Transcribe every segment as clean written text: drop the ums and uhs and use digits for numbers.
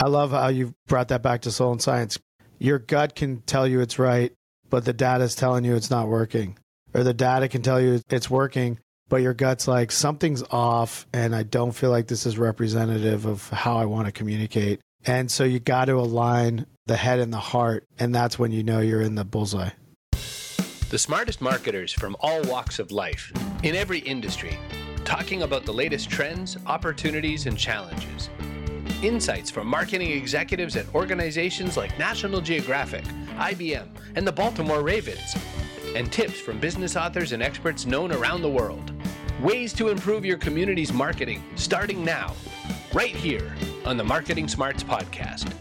I love how you brought that back to soul and science. Your gut can tell you it's right, but the data is telling you it's not working. Or the data can tell you it's working, but your gut's like, something's off, and I don't feel like this is representative of how I want to communicate. And so you got to align the head and the heart, and that's when you know you're in the bullseye. The smartest marketers from all walks of life, in every industry, talking about the latest trends, opportunities, and challenges. Insights from marketing executives at organizations like National Geographic, IBM, and the Baltimore Ravens. And tips from business authors and experts known around the world. Ways to improve your community's marketing, starting now, right here on the Marketing Smarts Podcast.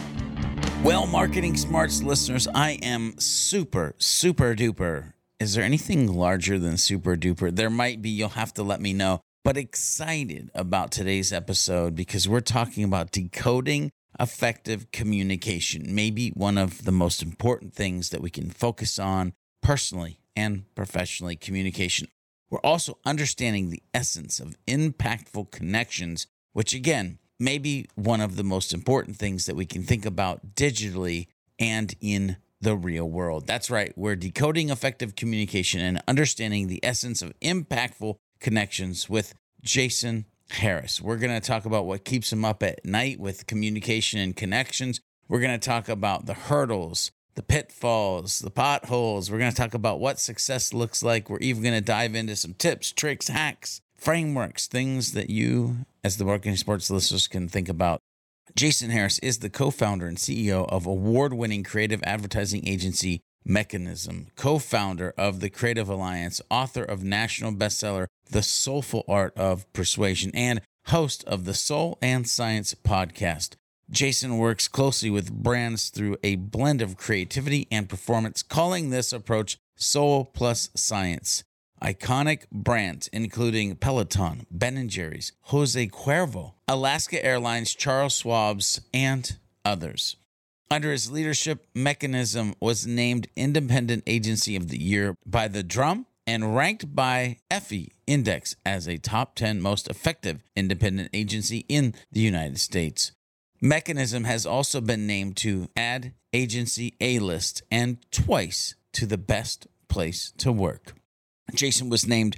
Well, Marketing Smarts listeners, I am super duper. Is there anything larger than super duper? There might be, you'll have to let me know. But excited about today's episode because we're talking about decoding effective communication, maybe one of the most important things that we can focus on personally and professionally, communication. We're also understanding the essence of impactful connections, which again, may be one of the most important things that we can think about digitally and in the real world. That's right. We're decoding effective communication and understanding the essence of impactful connections with Jason Harris. We're going to talk about what keeps him up at night with communication and connections. We're going to talk about the hurdles, the pitfalls, the potholes. We're going to talk about what success looks like. We're even going to dive into some tips, tricks, hacks, frameworks, things that you, as the Marketing Smarts listeners, can think about. Jason Harris is the co-founder and CEO of award-winning creative advertising agency Mechanism, co-founder of the Creative Alliance, author of national bestseller The Soulful Art of Persuasion, and host of the Soul and Science podcast. Jason works closely with brands through a blend of creativity and performance, calling this approach Soul plus Science. Iconic brands including Peloton, Ben & Jerry's, Jose Cuervo, Alaska Airlines, Charles Schwab's, and others. Under his leadership, Mechanism was named Independent Agency of the Year by The Drum and ranked by Effie Index as a top 10 most effective independent agency in the United States. Mechanism has also been named to Ad Agency A-List and twice to the best place to work. Jason was named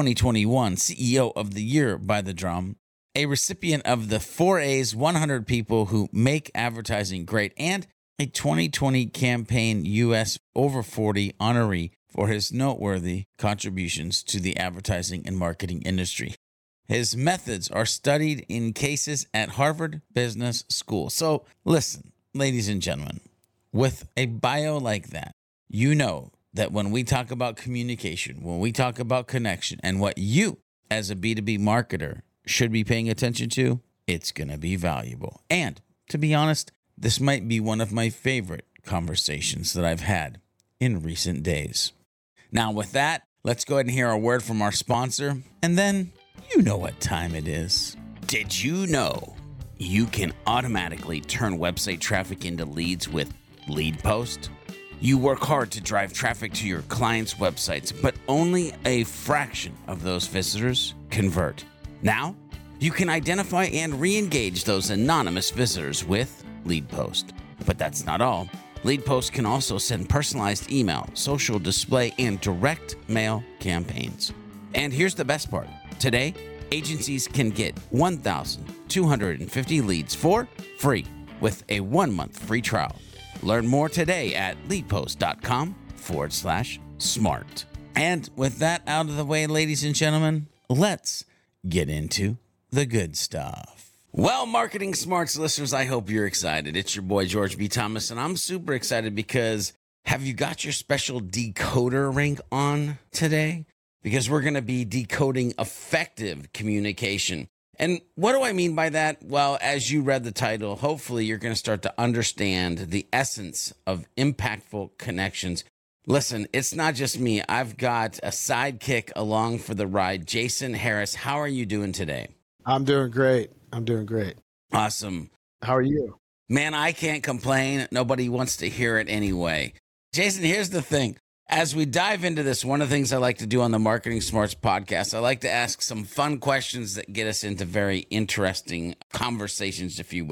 2021 CEO of the Year by The Drum, a recipient of the 4A's 100 People Who Make Advertising Great, and a 2020 Campaign US Over 40 honoree for his noteworthy contributions to the advertising and marketing industry. His methods are studied in cases at Harvard Business School. So listen, ladies and gentlemen, with a bio like that, you know that when we talk about communication, when we talk about connection, and what you as a B2B marketer should be paying attention to, it's going to be valuable. And to be honest, this might be one of my favorite conversations that I've had in recent days. Now with that, let's go ahead and hear a word from our sponsor, and then you know what time it is. Did you know you can automatically turn website traffic into leads with LeadPost? You work hard to drive traffic to your clients' websites, but only a fraction of those visitors convert. Now, you can identify and re-engage those anonymous visitors with LeadPost. But that's not all. LeadPost can also send personalized email, social display, and direct mail campaigns. And here's the best part. Today, agencies can get 1,250 leads for free with a 1-month free trial. Learn more today at leadpost.com/smart. And with that out of the way, ladies and gentlemen, let's get into the good stuff. Well, Marketing Smarts listeners, I hope you're excited. It's your boy, George B. Thomas, and I'm super excited because have you got your special decoder ring on today? Because we're going to be decoding effective communication. And what do I mean by that? Well, as you read the title, hopefully you're going to start to understand the essence of impactful connections. Listen, it's not just me. I've got a sidekick along for the ride. Jason Harris, how are you doing today? I'm doing great. Awesome. How are you? Man, I can't complain. Nobody wants to hear it anyway. Jason, here's the thing. As we dive into this, one of the things I like to do on the Marketing Smarts podcast, I like to ask some fun questions that get us into very interesting conversations, if you will.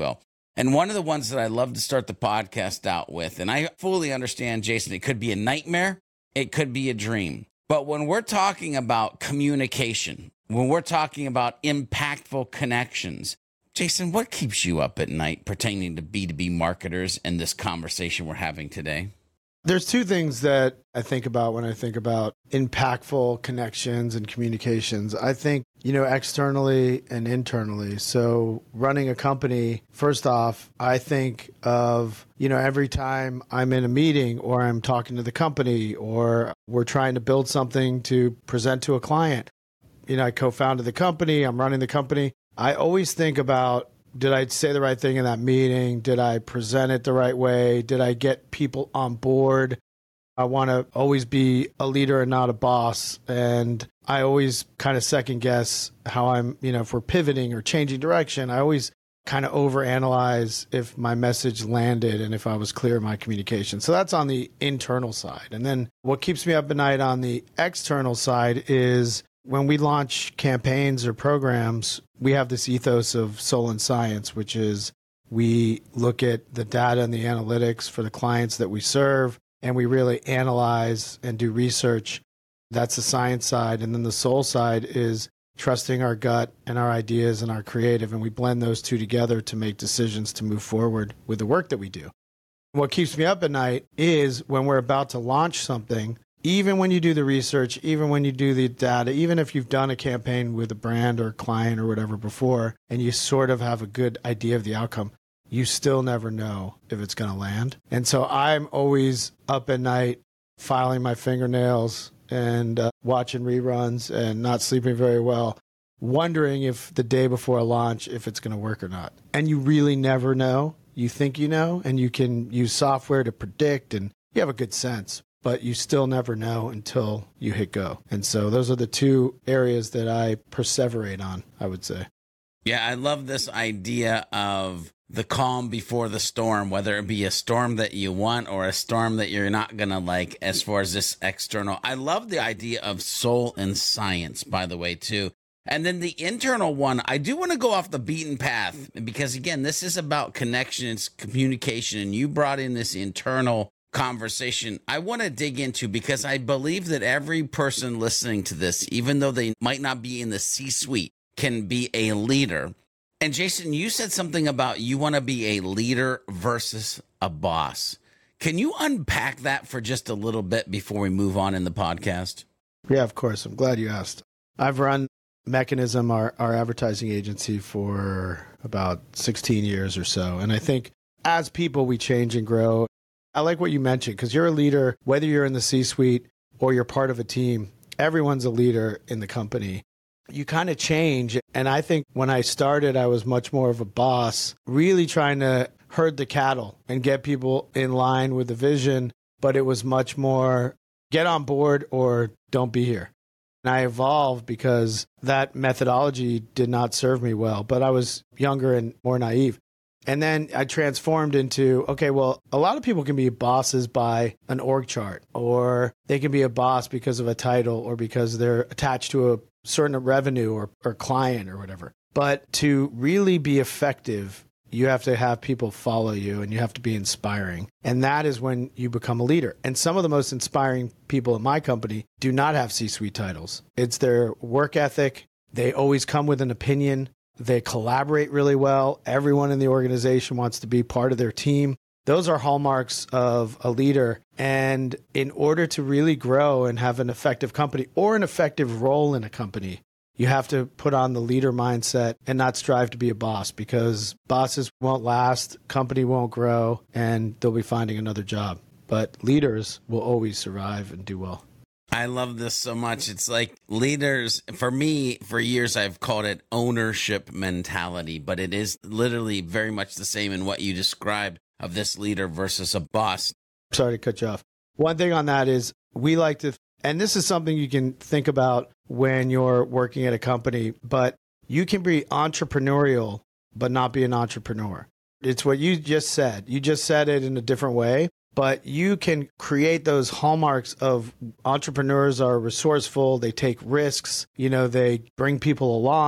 And one of the ones that I love to start the podcast out with, and I fully understand, Jason, it could be a nightmare, it could be a dream. But when we're talking about communication, when we're talking about impactful connections, Jason, what keeps you up at night pertaining to B2B marketers and this conversation we're having today? There's two things that I think about when I think about impactful connections and communications. I think, externally and internally. So running a company, first off, I think of, every time I'm in a meeting or I'm talking to the company or we're trying to build something to present to a client. I co-founded the company, I'm running the company. I always think about, did I say the right thing in that meeting? Did I present it the right way? Did I get people on board? I want to always be a leader and not a boss. And I always kind of second guess how I'm, if we're pivoting or changing direction, I always kind of overanalyze if my message landed and if I was clear in my communication. So that's on the internal side. And then what keeps me up at night on the external side is when we launch campaigns or programs, we have this ethos of soul and science, which is we look at the data and the analytics for the clients that we serve, and we really analyze and do research. That's the science side. And then the soul side is trusting our gut and our ideas and our creative. And we blend those two together to make decisions to move forward with the work that we do. What keeps me up at night is when we're about to launch something, even when you do the research, even when you do the data, even if you've done a campaign with a brand or client or whatever before, and you sort of have a good idea of the outcome, you still never know if it's going to land. And so I'm always up at night filing my fingernails and watching reruns and not sleeping very well, wondering if the day before a launch, if it's going to work or not. And you really never know. You think you know, and you can use software to predict, and you have a good sense. But you still never know until you hit go. And so those are the two areas that I perseverate on, I would say. Yeah, I love this idea of the calm before the storm, whether it be a storm that you want or a storm that you're not going to like as far as this external. I love the idea of soul and science, by the way, too. And then the internal one, I do want to go off the beaten path because, again, this is about connection, it's communication, and you brought in this internal conversation I want to dig into because I believe that every person listening to this, even though they might not be in the C-suite, can be a leader. And Jason, you said something about you want to be a leader versus a boss. Can you unpack that for just a little bit before we move on in the podcast? Yeah, of course. I'm glad you asked. I've run Mechanism, our advertising agency, for about 16 years or so. And I think as people, we change and grow. I like what you mentioned, because you're a leader, whether you're in the C-suite or you're part of a team, everyone's a leader in the company. You kind of change. And I think when I started, I was much more of a boss, really trying to herd the cattle and get people in line with the vision. But it was much more get on board or don't be here. And I evolved because that methodology did not serve me well, but I was younger and more naive. And then I transformed into, okay, well, a lot of people can be bosses by an org chart, or they can be a boss because of a title or because they're attached to a certain revenue or client or whatever. But to really be effective, you have to have people follow you and you have to be inspiring. And that is when you become a leader. And some of the most inspiring people in my company do not have C-suite titles. It's their work ethic. They always come with an opinion. They collaborate really well. Everyone in the organization wants to be part of their team. Those are hallmarks of a leader. And in order to really grow and have an effective company or an effective role in a company, you have to put on the leader mindset and not strive to be a boss, because bosses won't last, company won't grow, and they'll be finding another job. But leaders will always survive and do well. I love this so much. It's like leaders, for me, for years, I've called it ownership mentality, but it is literally very much the same in what you described of this leader versus a boss. Sorry to cut you off. One thing on that is we like to, and this is something you can think about when you're working at a company, but you can be entrepreneurial, but not be an entrepreneur. It's what you just said. You just said it in a different way. But you can create those hallmarks of entrepreneurs are resourceful, they take risks, they bring people along.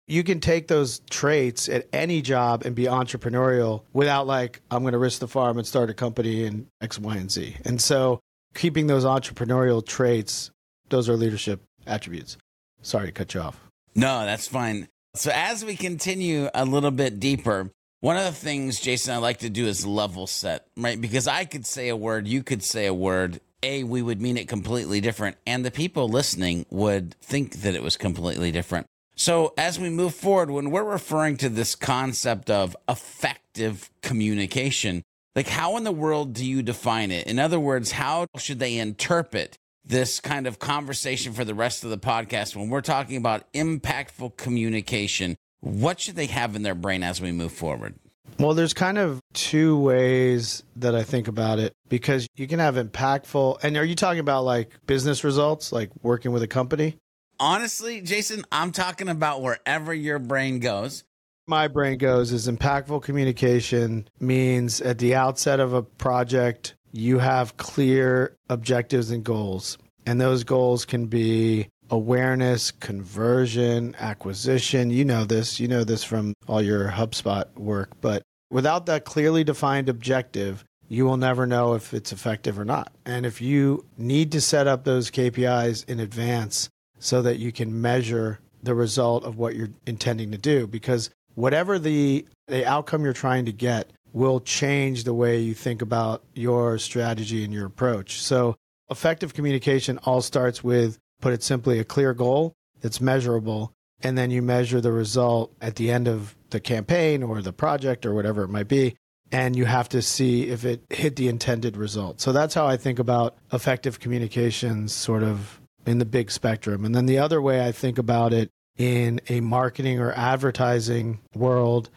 you can take those traits at any job and be entrepreneurial without like, I'm going to risk the farm and start a company in X, Y, and Z. And so keeping those entrepreneurial traits, those are leadership attributes. Sorry to cut you off. No, that's fine. So as we continue a little bit deeper, one of the things, Jason, I like to do is level set, right? Because I could say a word, you could say a word. We would mean it completely different, and the people listening would think that it was completely different. So as we move forward, when we're referring to this concept of effective communication, like how in the world do you define it? In other words, how should they interpret this kind of conversation for the rest of the podcast when we're talking about impactful communication? What should they have in their brain as we move forward? Well, there's kind of two ways that I think about it, because you can have impactful. And are you talking about like business results, like working with a company? Honestly, Jason, I'm talking about wherever your brain goes. My brain goes is impactful communication means at the outset of a project, you have clear objectives and goals. And those goals can be awareness, conversion, acquisition. You know this from all your HubSpot work. But without that clearly defined objective, you will never know if it's effective or not. And if you need to set up those KPIs in advance so that you can measure the result of what you're intending to do, because whatever the outcome you're trying to get will change the way you think about your strategy and your approach. So effective communication all starts with, put it simply, a clear goal that's measurable, and then you measure the result at the end of the campaign or the project or whatever it might be, and you have to see if it hit the intended result. So that's how I think about effective communications sort of in the big spectrum. And then the other way I think about it in a marketing or advertising world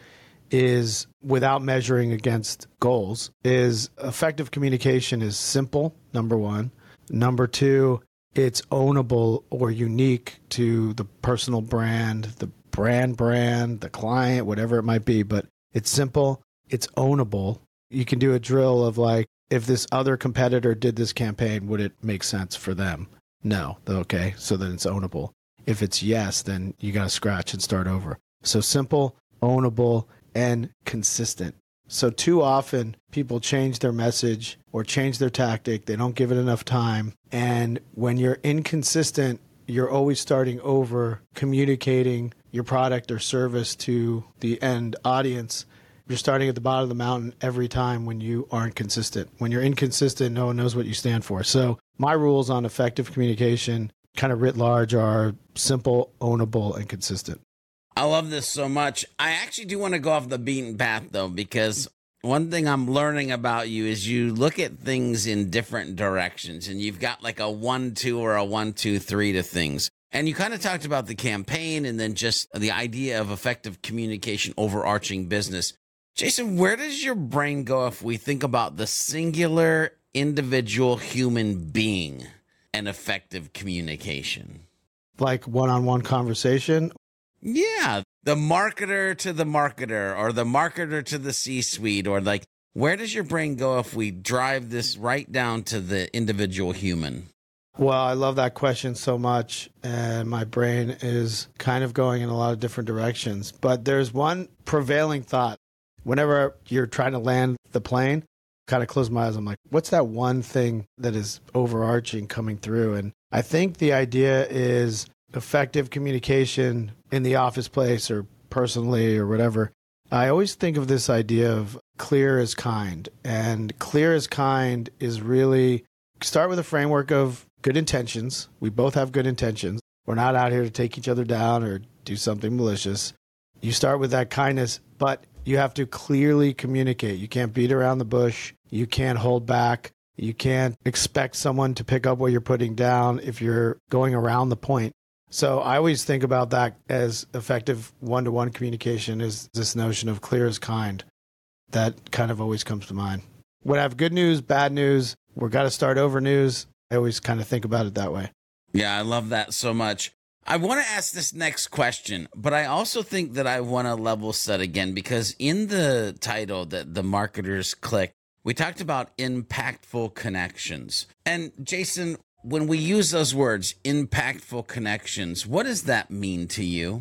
is, without measuring against goals, is effective communication is simple, number one. Number two, it's ownable or unique to the personal brand, the brand, the client, whatever it might be. But it's simple, it's ownable. You can do a drill of like, if this other competitor did this campaign, would it make sense for them? No. Okay, so then it's ownable. If it's yes, then you got to scratch and start over. So simple, ownable, and consistent. So too often people change their message or change their tactic. They don't give it enough time. And when you're inconsistent, you're always starting over communicating your product or service to the end audience. You're starting at the bottom of the mountain every time when you aren't consistent. When you're inconsistent, no one knows what you stand for. So my rules on effective communication, kind of writ large, are simple, ownable, and consistent. I love this so much. I actually do want to go off the beaten path, though, because one thing I'm learning about you is you look at things in different directions, and you've got like a 1-2 or a 1-2-3 to things. And you kind of talked about the campaign and then just the idea of effective communication, overarching business. Jason, where does your brain go if we think about the singular individual human being and effective communication? Like one-on-one conversation? Yeah, the marketer to the marketer, or the marketer to the C-suite, or like, where does your brain go if we drive this right down to the individual human? Well, I love that question so much, and my brain is kind of going in a lot of different directions. But there's one prevailing thought. Whenever you're trying to land the plane, kind of close my eyes. I'm like, what's that one thing that is overarching coming through? And I think the idea is effective communication in the office place or personally or whatever. I always think of this idea of clear as kind. And clear as kind is really start with a framework of good intentions. We both have good intentions. We're not out here to take each other down or do something malicious. You start with that kindness, but you have to clearly communicate. You can't beat around the bush. You can't hold back. You can't expect someone to pick up what you're putting down if you're going around the point. So I always think about that as effective one-to-one communication, is this notion of clear as kind. That kind of always comes to mind. When I have good news, bad news, we're got to start over news, I always kind of think about it that way. Yeah, I love that so much. I want to ask this next question, but I also think that I want to level set again, because in the title that the marketers click, we talked about impactful connections. And Jason, when we use those words, impactful connections, what does that mean to you?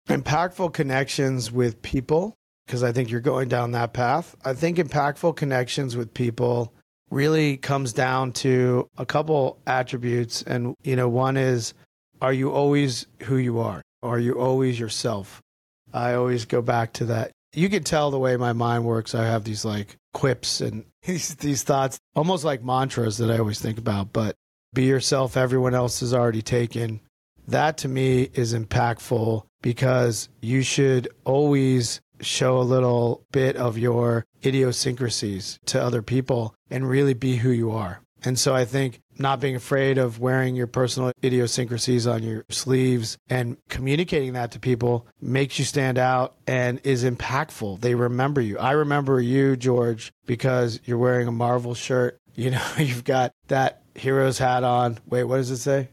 Impactful connections with people, because I think you're going down that path. I think impactful connections with people really comes down to a couple attributes. And, one is, are you always who you are? Are you always yourself? I always go back to that. You can tell the way my mind works. I have these like quips and these thoughts, almost like mantras that I always think about. But be yourself, everyone else is already taken. That to me is impactful because you should always show a little bit of your idiosyncrasies to other people and really be who you are. And so I think not being afraid of wearing your personal idiosyncrasies on your sleeves and communicating that to people makes you stand out and is impactful. They remember you. I remember you, George, because you're wearing a Marvel shirt. You've got that Heroes hat on. Wait, what does it say?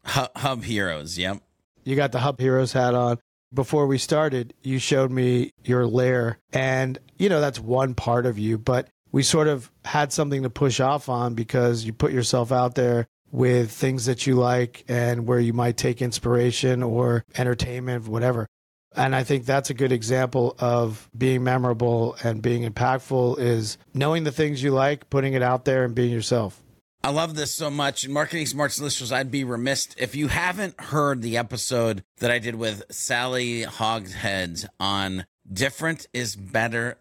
Hub Heroes, yep. You got the Hub Heroes hat on. Before we started, you showed me your lair, and that's one part of you, but we sort of had something to push off on because you put yourself out there with things that you like and where you might take inspiration or entertainment, whatever. And I think that's a good example of being memorable and being impactful is knowing the things you like, putting it out there and being yourself. I love this so much. And Marketing Smarts listeners, I'd be remiss if you haven't heard the episode that I did with Sally Hogshead on different is better,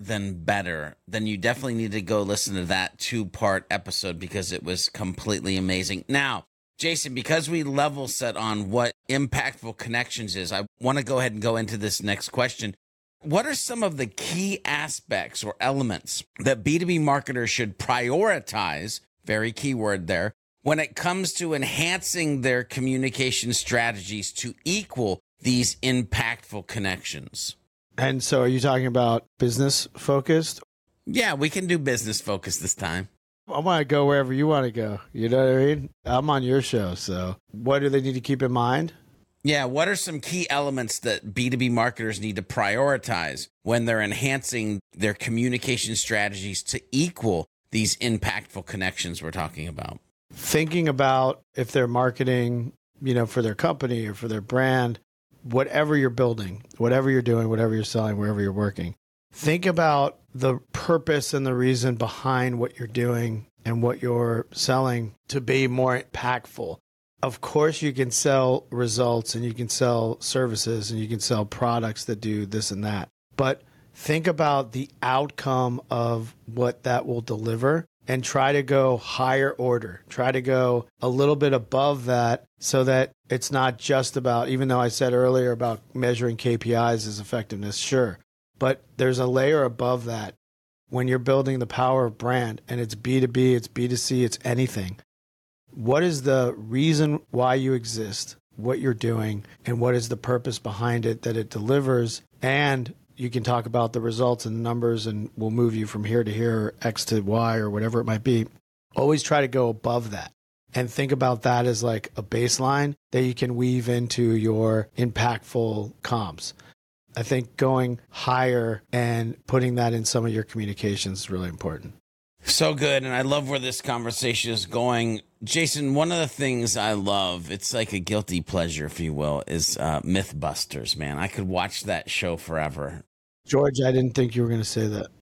then you definitely need to go listen to that 2-part episode because it was completely amazing. Now, Jason, because we level set on what impactful connections is, I want to go ahead and go into this next question. What are some of the key aspects or elements that B2B marketers should prioritize, very key word there, when it comes to enhancing their communication strategies to equal these impactful connections? And so are you talking about business focused? Yeah, we can do business focused this time. I want to go wherever you want to go. You know what I mean? I'm on your show. So what do they need to keep in mind? Yeah, what are some key elements that B2B marketers need to prioritize when they're enhancing their communication strategies to equal these impactful connections we're talking about? Thinking about if they're marketing, for their company or for their brand, whatever you're building, whatever you're doing, whatever you're selling, wherever you're working, think about the purpose and the reason behind what you're doing and what you're selling to be more impactful. Of course, you can sell results and you can sell services and you can sell products that do this and that. But think about the outcome of what that will deliver and try to go higher order. Try to go a little bit above that so that it's not just about, even though I said earlier about measuring KPIs as effectiveness, sure. But there's a layer above that when you're building the power of brand and it's B2B, it's B2C, it's anything. What is the reason why you exist, what you're doing, and what is the purpose behind it that it delivers? And you can talk about the results and numbers and we'll move you from here to here, X to Y or whatever it might be. Always try to go above that and think about that as like a baseline that you can weave into your impactful comms. I think going higher and putting that in some of your communications is really important. So good. And I love where this conversation is going. Jason, one of the things I love, it's like a guilty pleasure, if you will, is Mythbusters, man. I could watch that show forever. George, I didn't think you were going to say that.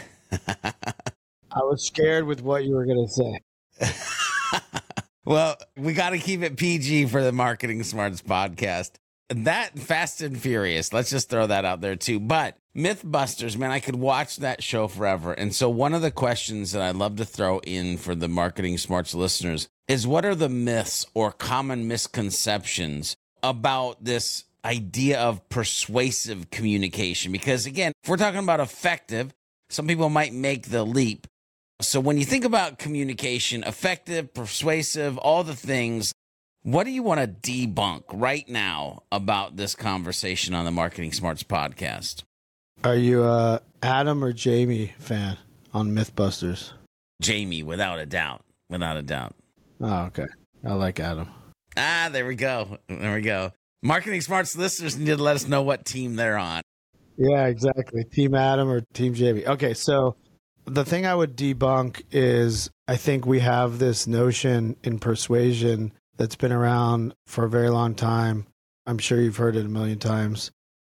I was scared with what you were going to say. Well, we got to keep it PG for the Marketing Smarts podcast. That Fast and Furious, let's just throw that out there too. But Mythbusters, man, I could watch that show forever. And so one of the questions that I love to throw in for the Marketing Smarts listeners is, what are the myths or common misconceptions about this idea of persuasive communication? Because again, if we're talking about effective, some people might make the leap. So when you think about communication, effective, persuasive, all the things, what do you want to debunk right now about this conversation on the Marketing Smarts podcast? Are you a Adam or Jamie fan on Mythbusters? Jamie, without a doubt. Without a doubt. Oh, okay. I like Adam. There we go. There we go. Marketing Smarts listeners need to let us know what team they're on. Yeah, exactly. Team Adam or Team Jamie. Okay, so the thing I would debunk is I think we have this notion in persuasion that's been around for a very long time. I'm sure you've heard it a million times.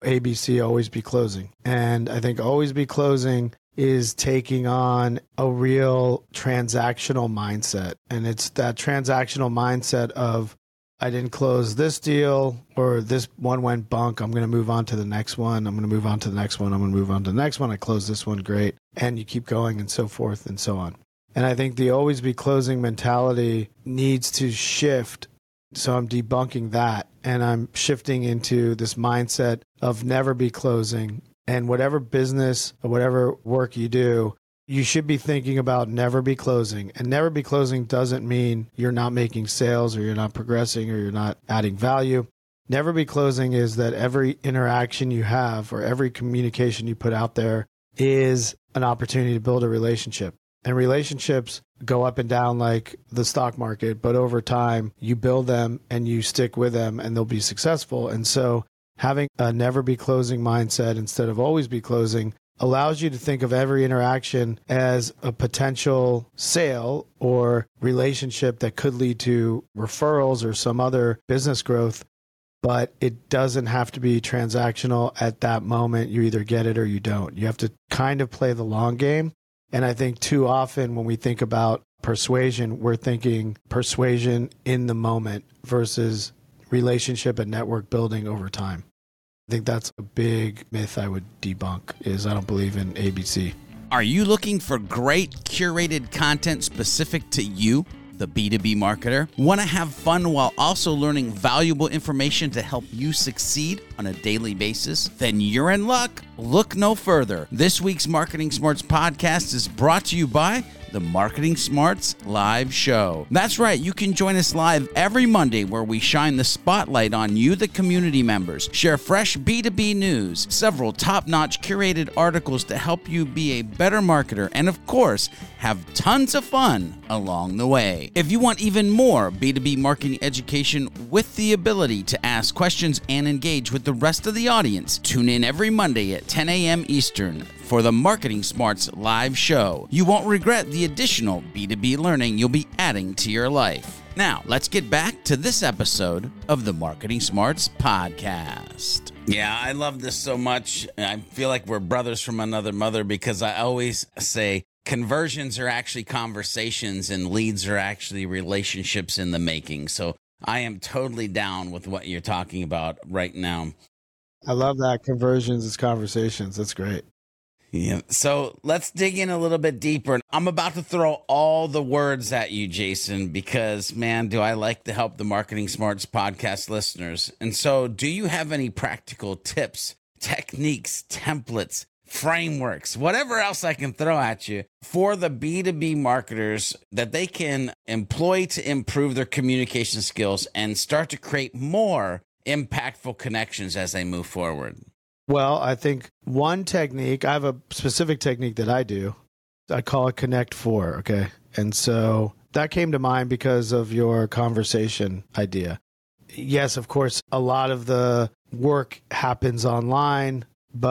ABC, Always Be Closing. And I think Always Be Closing is taking on a real transactional mindset. And it's that transactional mindset of, I didn't close this deal, or this one went bunk, I'm going to move on to the next one. I'm going to move on to the next one. I'm going to move on to the next one. I closed this one, great. And you keep going and so forth and so on. And I think the Always Be Closing mentality needs to shift. So I'm debunking that, and I'm shifting into this mindset of never be closing. And whatever business or whatever work you do, you should be thinking about never be closing. And never be closing doesn't mean you're not making sales or you're not progressing or you're not adding value. Never be closing is that every interaction you have or every communication you put out there is an opportunity to build a relationship. And relationships go up and down like the stock market, but over time you build them and you stick with them and they'll be successful. And so having a never be closing mindset instead of always be closing allows you to think of every interaction as a potential sale or relationship that could lead to referrals or some other business growth. But it doesn't have to be transactional at that moment. You either get it or you don't. You have to kind of play the long game. And I think too often when we think about persuasion, we're thinking persuasion in the moment versus relationship and network building over time. I think that's a big myth I would debunk, is I don't believe in ABC. Are you looking for great curated content specific to you, the B2B marketer? Want to have fun while also learning valuable information to help you succeed on a daily basis? Then you're in luck. Look no further. This week's Marketing Smarts podcast is brought to you by the Marketing Smarts Live Show. That's right, you can join us live every Monday where we shine the spotlight on you, the community members, share fresh B2B news, several top-notch curated articles to help you be a better marketer, and of course, have tons of fun along the way. If you want even more B2B marketing education with the ability to ask questions and engage with the rest of the audience, tune in every Monday at 10 a.m. Eastern for the Marketing Smarts Live Show. You won't regret the additional B2B learning you'll be adding to your life. Now, let's get back to this episode of the Marketing Smarts podcast. Yeah, I love this so much. I feel like we're brothers from another mother because I always say conversions are actually conversations and leads are actually relationships in the making. So I am totally down with what you're talking about right now. I love that. Conversions is conversations. That's great. Yeah. So let's dig in a little bit deeper. I'm about to throw all the words at you, Jason, because, man, do I like to help the Marketing Smarts podcast listeners. And so do you have any practical tips, techniques, templates, frameworks, whatever else I can throw at you for the B2B marketers that they can employ to improve their communication skills and start to create more impactful connections as they move forward? Well, I think one technique, I have a specific technique that I do. I call it Connect 4, okay? And so that came to mind because of your conversation idea. Yes, of course, a lot of the work happens online,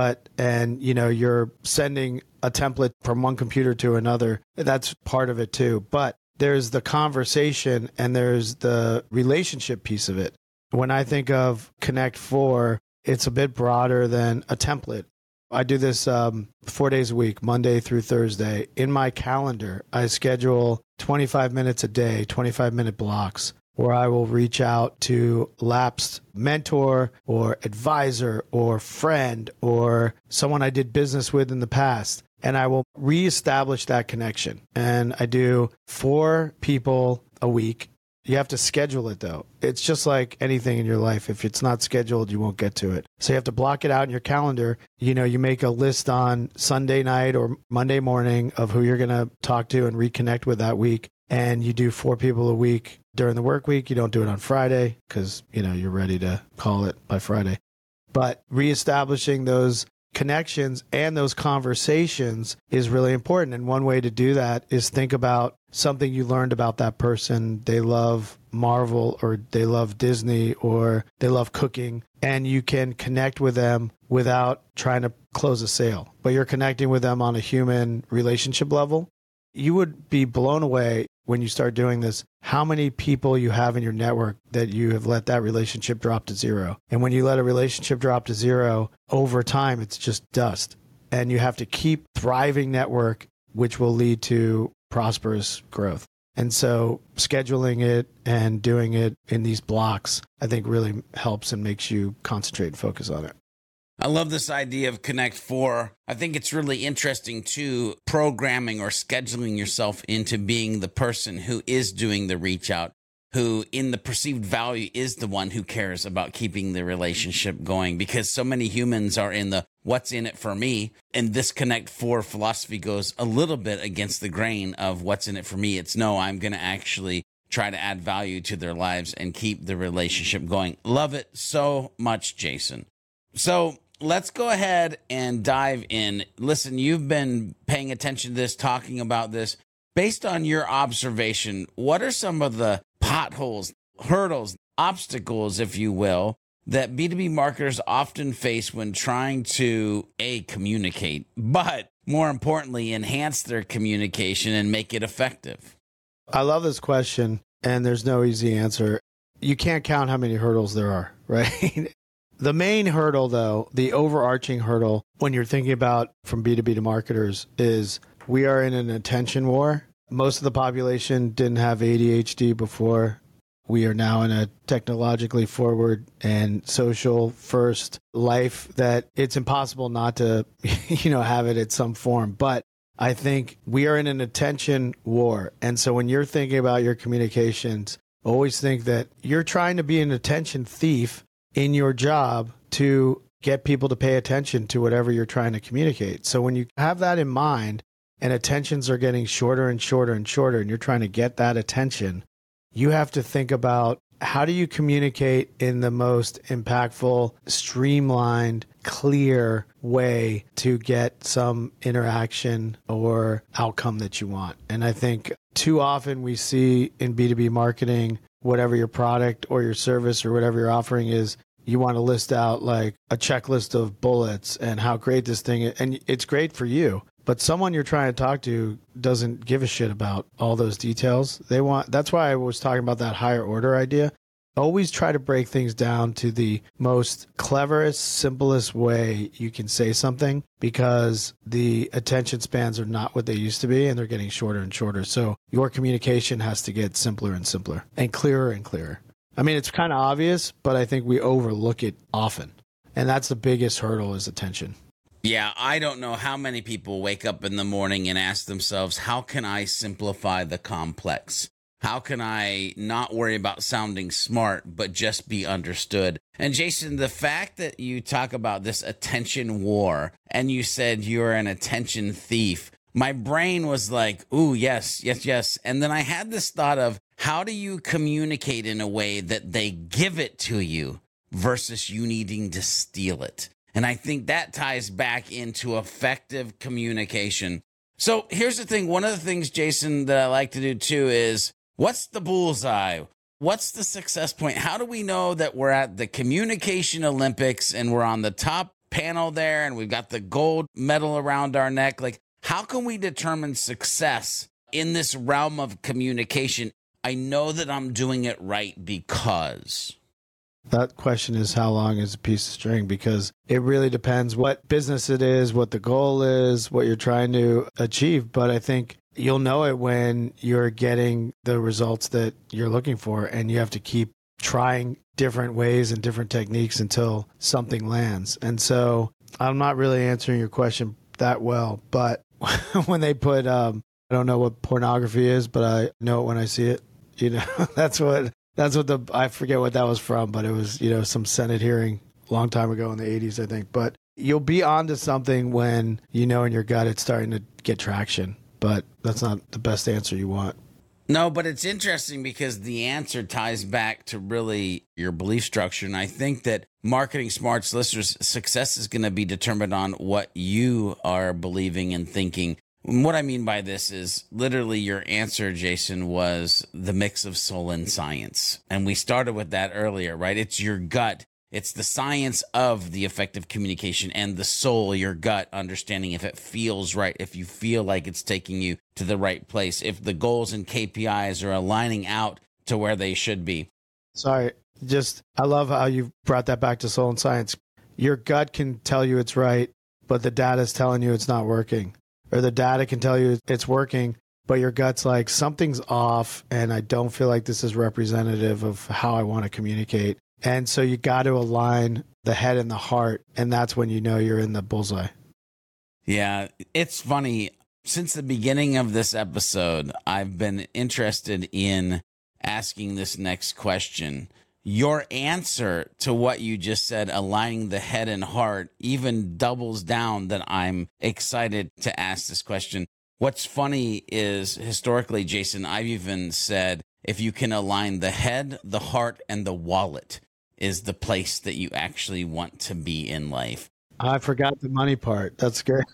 and you're sending a template from one computer to another. That's part of it too. But there's the conversation and there's the relationship piece of it. When I think of Connect 4, it's a bit broader than a template. I do this 4 days a week, Monday through Thursday. In my calendar, I schedule 25 minutes a day, 25-minute blocks, where I will reach out to lapsed mentor or advisor or friend or someone I did business with in the past, and I will reestablish that connection. And I do 4 people a week. You have to schedule it, though. It's just like anything in your life. If it's not scheduled, you won't get to it. So you have to block it out in your calendar. You make a list on Sunday night or Monday morning of who you're going to talk to and reconnect with that week. And you do 4 people a week during the work week. You don't do it on Friday because, you're ready to call it by Friday. But reestablishing those connections and those conversations is really important. And one way to do that is think about something you learned about that person. They love Marvel or they love Disney or they love cooking, and you can connect with them without trying to close a sale, but you're connecting with them on a human relationship level. You would be blown away. when you start doing this, how many people you have in your network that you have let that relationship drop to zero. And when you let a relationship drop to zero, over time, it's just dust. And you have to keep thriving network, which will lead to prosperous growth. And so scheduling it and doing it in these blocks, I think really helps and makes you concentrate and focus on it. I love this idea of Connect 4. I think it's really interesting too, programming or scheduling yourself into being the person who is doing the reach out, who in the perceived value is the one who cares about keeping the relationship going, because so many humans are in the what's in it for me. And this Connect 4 philosophy goes a little bit against the grain of what's in it for me. It's no, I'm going to actually try to add value to their lives and keep the relationship going. Love it so much, Jason. So let's go ahead and dive in. Listen, you've been paying attention to this, talking about this. Based on your observation, what are some of the potholes, hurdles, obstacles, if you will, that B2B marketers often face when trying to, communicate, but more importantly, enhance their communication and make it effective? I love this question, and there's no easy answer. You can't count how many hurdles there are, right? The main hurdle, though, the overarching hurdle, when you're thinking about from B2B to marketers, is we are in an attention war. Most of the population didn't have ADHD before. We are now in a technologically forward and social first life that it's impossible not to, have it in some form. But I think we are in an attention war. And so when you're thinking about your communications, always think that you're trying to be an attention thief in your job to get people to pay attention to whatever you're trying to communicate. So when you have that in mind and attentions are getting shorter and shorter and shorter, and you're trying to get that attention, you have to think about how do you communicate in the most impactful, streamlined, clear way to get some interaction or outcome that you want. And I think too often we see in B2B marketing, whatever your product or your service or whatever you're offering is, you want to list out like a checklist of bullets and how great this thing is. And it's great for you, but someone you're trying to talk to doesn't give a shit about all those details. That's why I was talking about that higher order idea. Always try to break things down to the most cleverest, simplest way you can say something, because the attention spans are not what they used to be and they're getting shorter and shorter. So your communication has to get simpler and simpler and clearer and clearer. I mean, it's kind of obvious, but I think we overlook it often. And that's the biggest hurdle is attention. Yeah, I don't know how many people wake up in the morning and ask themselves, how can I simplify the complex? How can I not worry about sounding smart, but just be understood? And Jason, the fact that you talk about this attention war and you said you're an attention thief, my brain was like, ooh, yes. And then I had this thought of, how do you communicate in a way that they give it to you versus you needing to steal it? And I think that ties back into effective communication. So here's the thing. One of the things, Jason, that I like to do too is, what's the bullseye? What's the success point? How do we know that we're at the Communication Olympics and we're on the top panel there and we've got the gold medal around our neck? Like, how can we determine success in this realm of communication? I know that I'm doing it right because... That question is how long is a piece of string, because it really depends what business it is, what the goal is, what you're trying to achieve. But I think you'll know it when you're getting the results that you're looking for, and you have to keep trying different ways and different techniques until something lands. And so I'm not really answering your question that well, but when they put, I don't know what pornography is, but I know it when I see it. That's what I forget what that was from, but it was, some Senate hearing a long time ago in the 80s, I think. But you'll be onto something when in your gut it's starting to get traction, but that's not the best answer you want. No, but it's interesting because the answer ties back to really your belief structure. And I think that Marketing Smarts listeners' success is going to be determined on what you are believing and thinking. And what I mean by this is literally your answer, Jason, was the mix of soul and science. And we started with that earlier, right? It's your gut. It's the science of the effective communication and the soul, your gut, understanding if it feels right, if you feel like it's taking you to the right place, if the goals and KPIs are aligning out to where they should be. Sorry, I love how you brought that back to soul and science. Your gut can tell you it's right, but the data is telling you it's not working. Or the data can tell you it's working, but your gut's like, something's off, and I don't feel like this is representative of how I want to communicate. And so you got to align the head and the heart, and that's when you know you're in the bullseye. Yeah, it's funny. Since the beginning of this episode, I've been interested in asking this next question. Your answer to what you just said, aligning the head and heart, even doubles down that I'm excited to ask this question. What's funny is, historically, Jason, I've even said, if you can align the head, the heart, and the wallet is the place that you actually want to be in life. I forgot the money part. That's scary.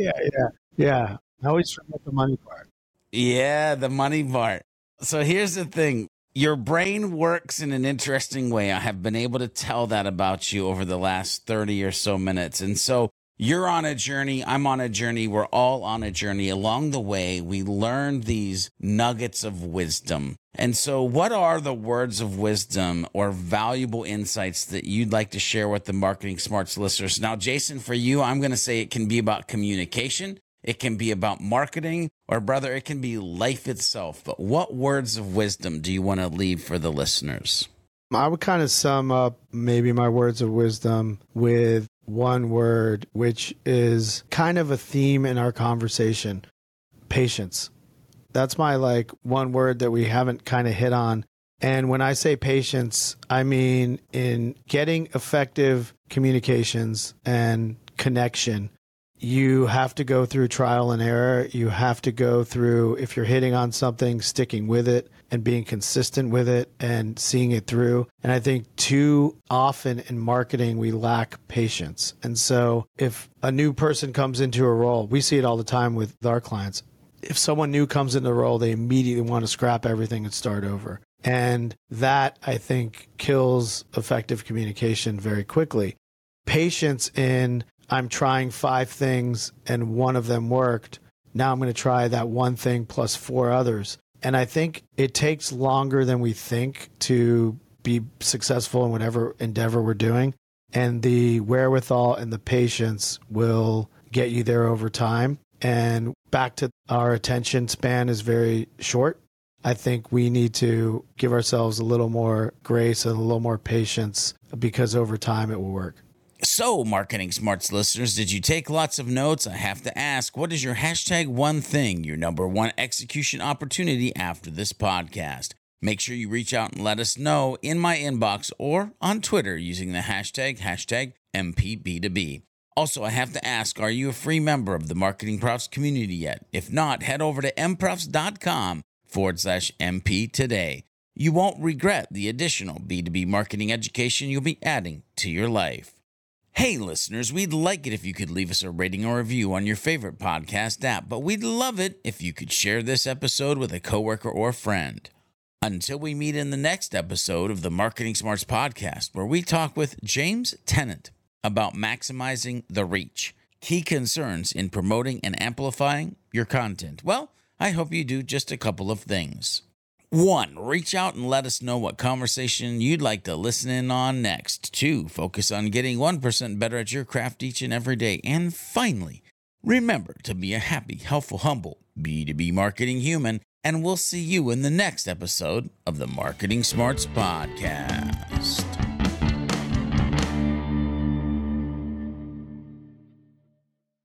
Yeah. I always forget the money part. Yeah, the money part. So here's the thing. Your brain works in an interesting way. I have been able to tell that about you over the last 30 or so minutes. And so you're on a journey. I'm on a journey. We're all on a journey. Along the way, we learn these nuggets of wisdom. And so what are the words of wisdom or valuable insights that you'd like to share with the Marketing Smarts listeners? Now, Jason, for you, I'm going to say it can be about communication. It can be about marketing, or brother, it can be life itself. But what words of wisdom do you want to leave for the listeners? I would kind of sum up maybe my words of wisdom with one word, which is kind of a theme in our conversation: patience. That's my one word that we haven't kind of hit on. And when I say patience, I mean in getting effective communications and connection, you have to go through trial and error. You have to go through, if you're hitting on something, sticking with it and being consistent with it and seeing it through. And I think too often in marketing, we lack patience. And so if a new person comes into a role, we see it all the time with our clients. If someone new comes into the role, they immediately want to scrap everything and start over. And that, I think, kills effective communication very quickly. Patience in, I'm trying 5 things and one of them worked. Now I'm going to try that one thing plus 4 others. And I think it takes longer than we think to be successful in whatever endeavor we're doing. And the wherewithal and the patience will get you there over time. And back to our attention span is very short. I think we need to give ourselves a little more grace and a little more patience, because over time it will work. So, Marketing Smarts listeners, did you take lots of notes? I have to ask, what is your hashtag one thing, your number one execution opportunity after this podcast? Make sure you reach out and let us know in my inbox or on Twitter using the hashtag MPB2B. Also, I have to ask, are you a free member of the Marketing Profs community yet? If not, head over to mprofs.com/MP today. You won't regret the additional B2B marketing education you'll be adding to your life. Hey, listeners, we'd like it if you could leave us a rating or review on your favorite podcast app, but we'd love it if you could share this episode with a coworker or friend. Until we meet in the next episode of the Marketing Smarts podcast, where we talk with James Tennant about maximizing the reach, key concerns in promoting and amplifying your content. Well, I hope you do just a couple of things. 1, reach out and let us know what conversation you'd like to listen in on next. 2, focus on getting 1% better at your craft each and every day. And finally, remember to be a happy, helpful, humble B2B marketing human. And we'll see you in the next episode of the Marketing Smarts Podcast.